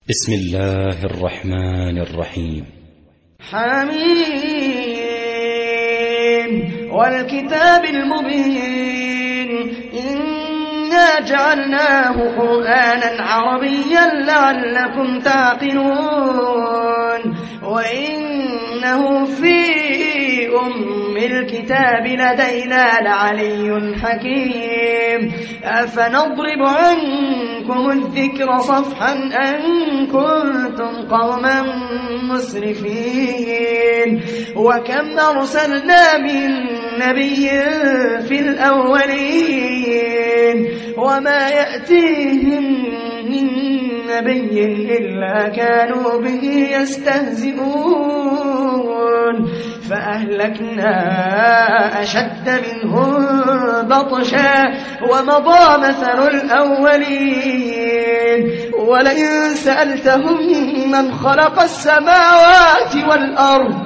بسم الله الرحمن الرحيم. حميم والكتاب المبين إنا جعلناه قرآنا عربيا لعلكم تعقلون وإنه في أم الكتاب لدينا لعلي حكيم أفنضرب عنكم الذكر صفحا أن كنتم قوما مسرفين وكم أرسلنا من نبي في الأولين وما يأتيهم من نبي إلا كانوا به يستهزئون فأهلكنا أشد منهم بطشا ومضى مثل الأولين ولئن سألتهم من خلق السماوات والأرض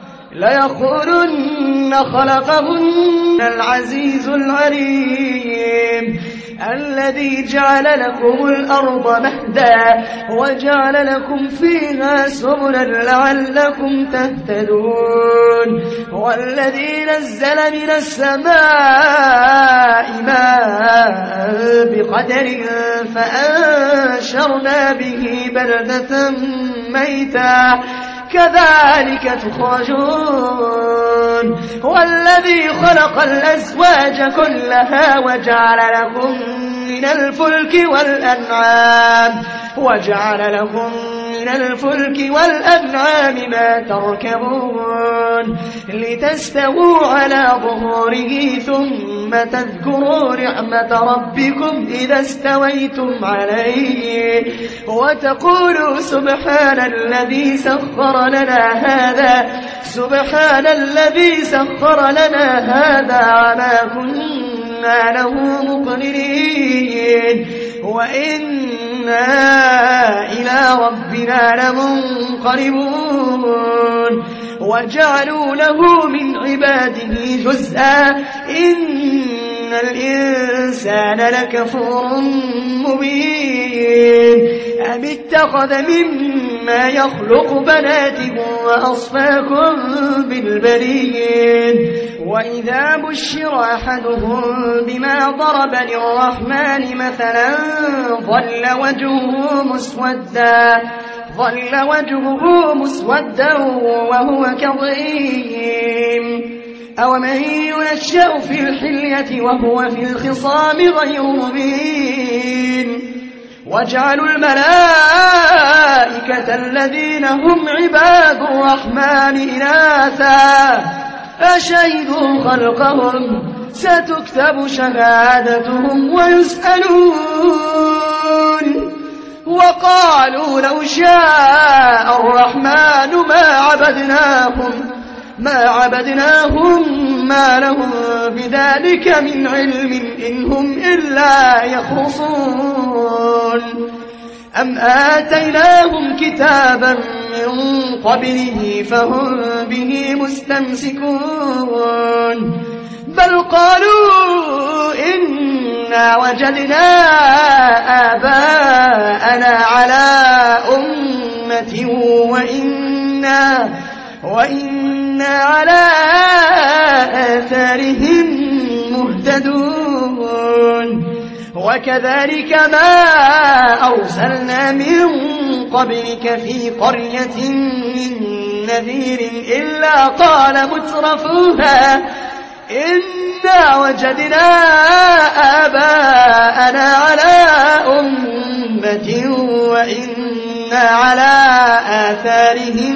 ليقولن خلقهن العزيز العليم الذي جعل لكم الأرض مهدا وجعل لكم فيها سبلا لعلكم تهتدون والذي نزل من السماء ماء بقدر فأنشرنا به بلدة ميتا كذلك تخرجون والذي خلق الأزواج كلها وجعل لكم من الفلك والأنعام ما تركبون لتستووا على ظهوره ثم تذكروا نعمة ربكم إذا استويتم عليه وتقولوا سبحان الذي سخر لنا هذا وما كنا له مقرنين وإنا إلى ربنا لمنقلبون وجعلوا له من عباده جزءا إن الإنسان لكفور مبين أم اتخذ مما يخلق بنات وأصفاكم بالبنين وإذا بشر أحدهم بما ضرب للرحمن مثلا ظل وجهه مسودا وهو كظيم أومن ينشأ في الحلية وهو في الخصام غير مبين وجعلوا الملائكة الذين هم عباد الرحمن إناثا أشهدوا خلقهم ستكتب شهادتهم ويسألون وقالوا لو شاء الرحمن ما عبدناهم ما لهم بذلك من علم إن هم إلا يخرصون أم آتيناهم كتابا من قبله فهم به مستمسكون بل قالوا إنا وجدنا آباءنا على أمة وإنا على آثارهم مهتدون وكذلك ما أرسلنا من قبلك في قرية من نذير إلا قال مترفوها إنا وجدنا آباءنا على أمة وإنا على آثارهم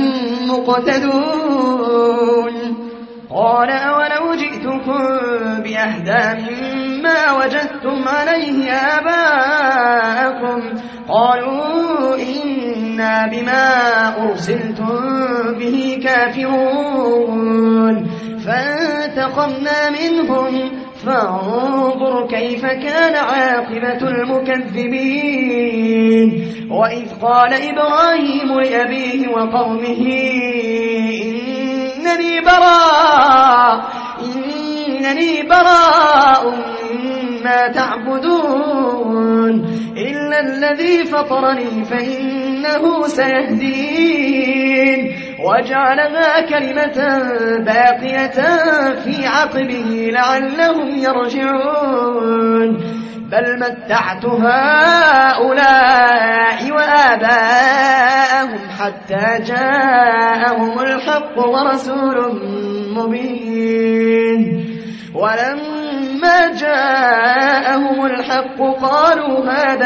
مقتدون قال أولو جئتكم بأهدى مما وجدتم عليه آباءكم قالوا إنا بما أرسلتم به كافرون فانتقمنا منهم فانظر كيف كان عاقبة المكذبين وإذ قال إبراهيم لأبيه وقومه إنني براء مما تعبدون إلا الذي فطرني فإن إنه سيهدين وجعلها كلمة باقية في عقبه لعلهم يرجعون بل متعت هؤلاء وآباءهم حتى جاءهم الحق ورسول مبين ولما جاءهم الحق قالوا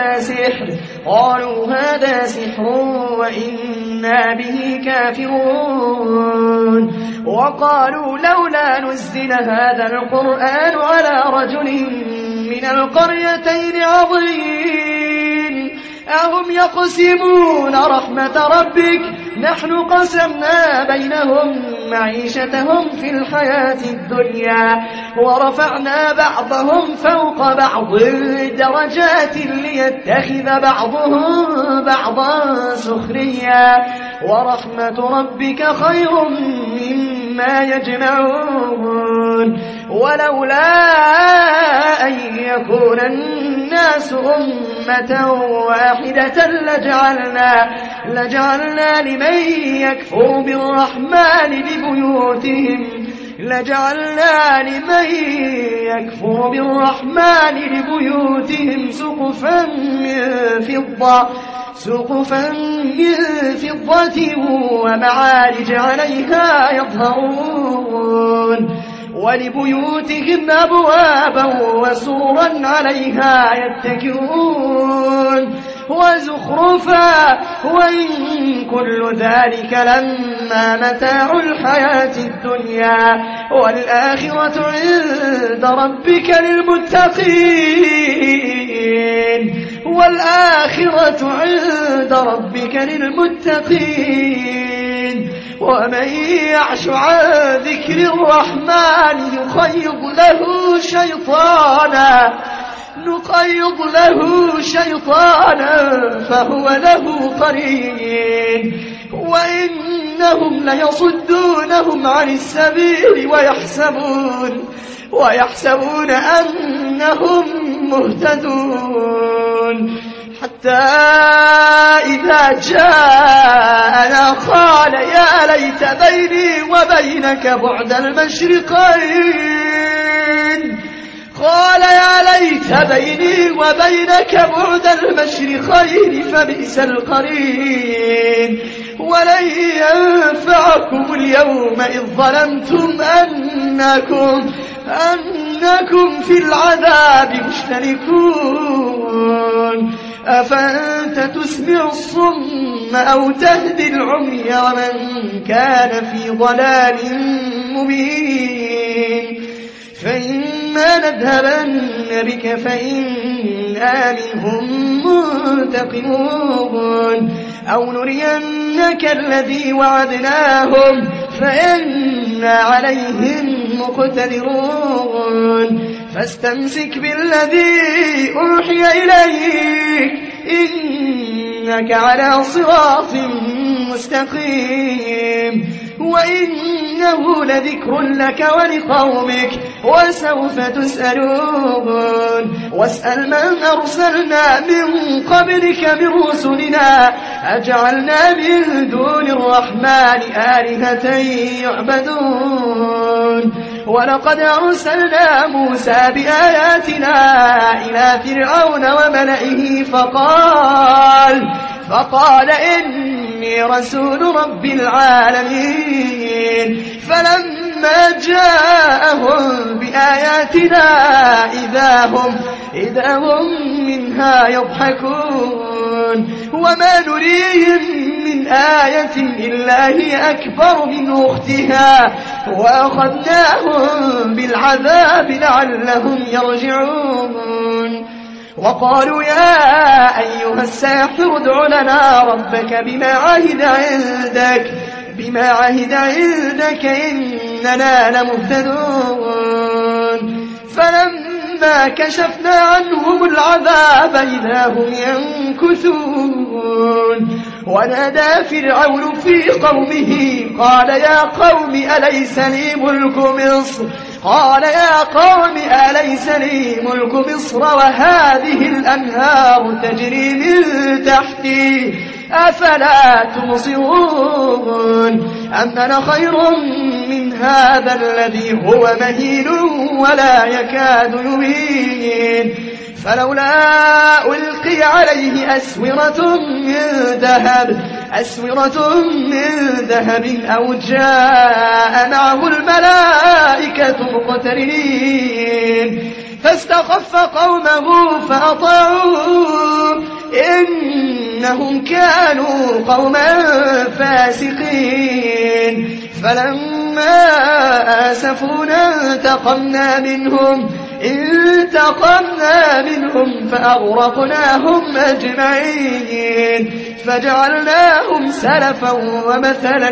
هذا سحر وإنا به كافرون وقالوا لولا نزل هذا القرآن على رجل من القريتين عظيم أهم يقسمون رحمة ربك نحن قسمنا بينهم معيشتهم في الحياة الدنيا ورفعنا بعضهم فوق بعض درجات ليتخذ بعضهم بعضا سخريا ورحمة ربك خير مما يجمعون ولولا أن يكون الناس أمة واحدة لجعلنا لمن يكفر بالرحمن لبيوتهم سقفا من فضة ومعارج عليها يظهرون ولبيوتهم أبوابا وسررا عليها يتكئون وزخرفا وإن كل ذلك لما متاع الحياة الدنيا والآخرة عند ربك للمتقين ومن يعش عن ذكر الرحمن نقيض له شيطانا فهو له قرين وإنهم ليصدونهم عن السبيل ويحسبون أنهم مهتدون حتى إذا جاءنا قال يا ليت بيني وبينك بعد المشرقين فبئس القرين ولن ينفعكم اليوم إذ ظلمتم أنكم في العذاب مشتركون أفأنت تسمع الصم أو تهدي العمي ومن كان في ضلال مبين فإما نذهبن بك فإنا منهم منتقمون أو نرينك الذي وعدناهم فإنا عليهم مقتدرون فاستمسك بالذي أوحي إليك إنك على صراط مستقيم وإنه لذكر لك ولقومك وسوف تسألون واسأل من أرسلنا من قبلك من رسلنا أجعلنا من دون الرحمن آلهة يعبدون ولقد أرسلنا موسى بآياتنا إلى فرعون وملئه فقال إني رسول رب العالمين فلما جاءهم بآياتنا إذا هم منها يضحكون وما نريهم من آية إلا هي أكبر من أختها وأخذناهم بالعذاب لعلهم يرجعون وقالوا يا أيها الساحر ادع لنا ربك بما عهد عندك إننا لمهتدون فلما كشفنا عنهم العذاب إذا هم ينكثون ونادى فرعون في قومه قال يا قوم أليس لي ملك مصر وهذه الأنهار تجري من تحتي أفلا تبصرون أم أنا خير من هذا الذي هو مهين ولا يكاد يبين فلولا ألقي عليه أسورة من ذهب أو جاء معه الملائكة مقترنين فاستخف قومه فأطاعوه إنهم كانوا قوما فاسقين فلما آسفونا انتقمنا منهم فأغرقناهم أجمعين فجعلناهم سلفا ومثلا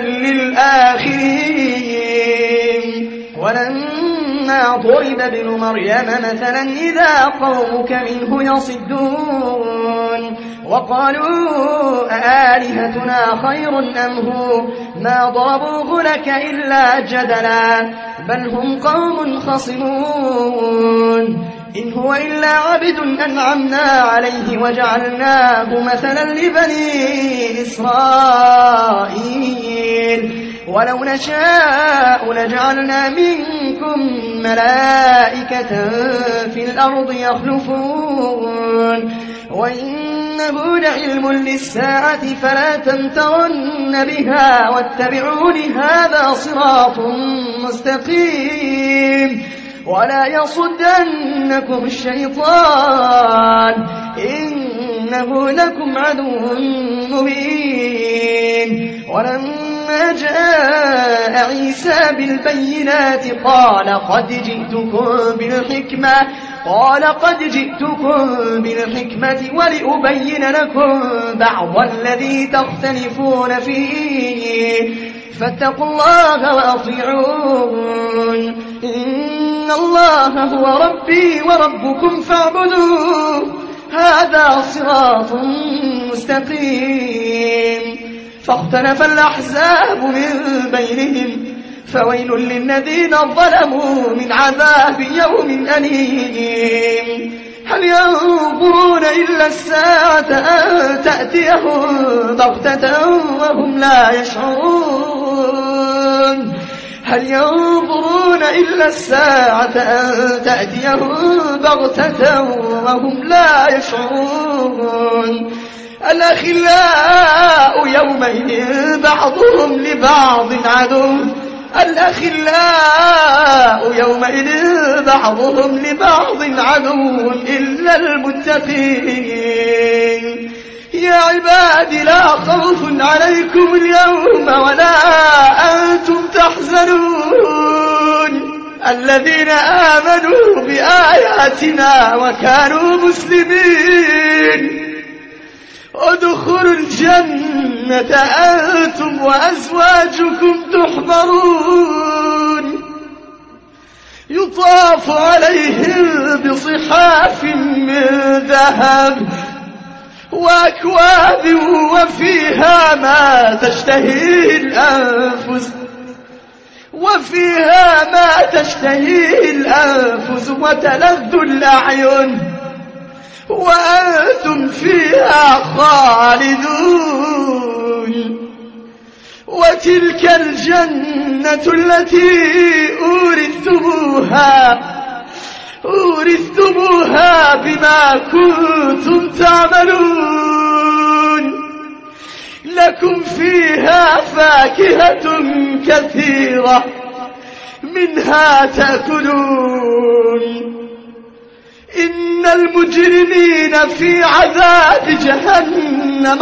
للآخرين ولما ضرب ابن مريم مثلا إذا قومك منه يصدون وقالوا أآلهتنا خير أم هو ما ضربوه لك إلا جدلا بل هم قوم خصمون إن هو إلا عبد أنعمنا عليه وجعلناه مثلا لبني إسرائيل ولو نشاء لجعلنا منكم ملائكة في الأرض يخلفون وإنه لعلم للساعة فلا تمترن بها واتبعون هذا صراط مستقيم ولا يصدنكم الشيطان إنه لكم عدو مبين ولما جاء عيسى بالبينات قال قد جئتكم بالحكمة ولأبين لكم بعض الذي تختلفون فيه فاتقوا الله وأطيعون إن الله هو ربي وربكم فاعبدوه هذا صراط مستقيم فاختلف الأحزاب من بينهم فويل للذين ظلموا من عذاب يوم أليم هل ينظرون إلا الساعة أن تأتيهم بغتة وهم لا يشعرون هل ينظرون إلا الساعة أن تأتيهم بغتة وهم لا يشعرون الأخلاء يومئذ بعضهم لبعض عدو إلا المتقين يا عباد لا خوف عليكم اليوم ولا أنتم تحزنون الذين آمنوا بآياتنا وكانوا مسلمين ادخلوا الجنة أنتم وأزواجكم تحبرون يطاف عليهم بصحاف من ذهب وأكواب وفيها ما تشتهيه الأنفس وتلذ الأعين وأنتم فيها خالدون وتلك الجنة التي أورثتموها بما كنتم تعملون لكم فيها فاكهة كثيرة منها تأكلون إن المجرمين في عذاب جهنم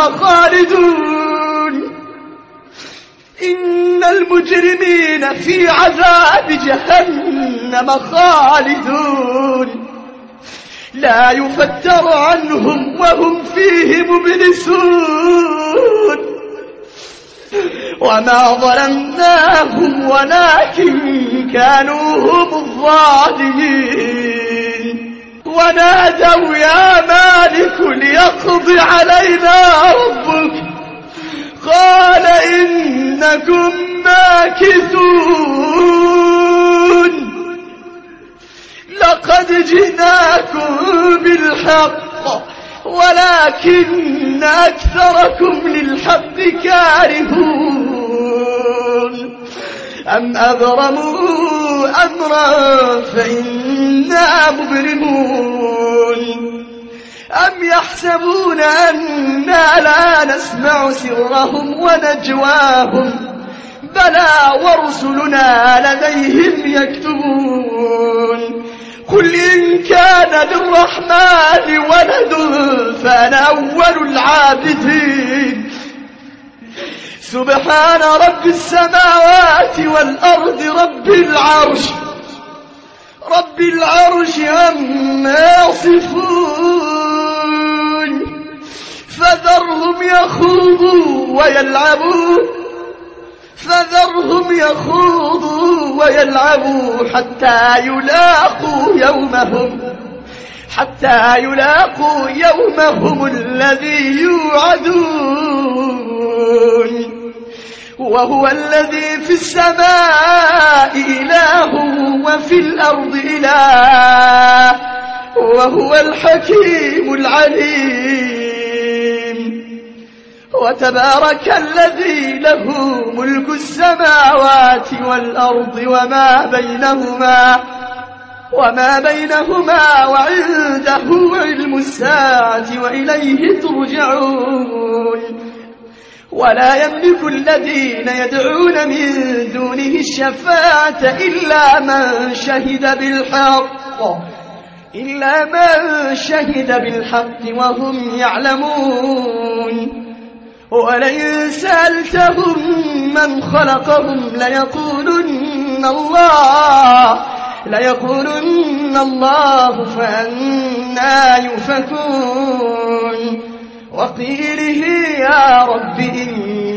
خالدون لا يفتر عنهم وهم فيه مبلسون وما ظلمناهم ولكن كانوا هم الظالمين ونادوا يا مالك ليقض علينا ربك قال إنكم ماكثون لقد جئناكم بالحق ولكن أكثركم للحق كارهون أم أبرموا أمرا فإنا مبرمون أم يحسبون أنا لا نسمع سرهم ونجواهم بلى ورسلنا لديهم يكتبون قل إن كان للرحمن ولد فأنا أول العابدين سبحان رب السماوات والأرض رب العرش عما يصفون فذرهم يخوضوا ويلعبوا حتى يلاقوا يومهم الذي يوعدون وهو الذي في السماء إله وفي الأرض إله وهو الحكيم العليم وتبارك الذي له ملك السماوات والأرض وما بينهما وعنده علم الساعة وإليه ترجعون ولا يملك الذين يدعون من دونه الشفاعة إلا من شهد بالحق وهم يعلمون ولئن سألتهم من خلقهم ليقولن الله فأنا يؤفكون وقيله يا رب إن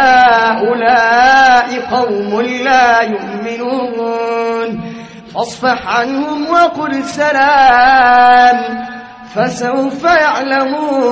هؤلاء قوم لا يؤمنون فاصفح عنهم وقل سلام فسوف يعلمون